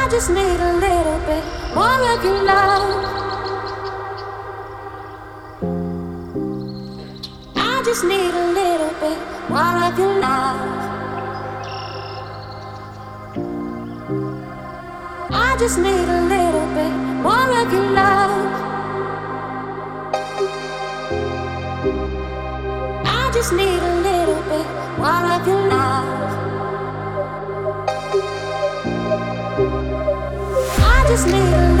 just need a little bit more of your love. I just need a little bit more of your love. I just need a little bit more of your love. I just need a little bit more of your love. I just need a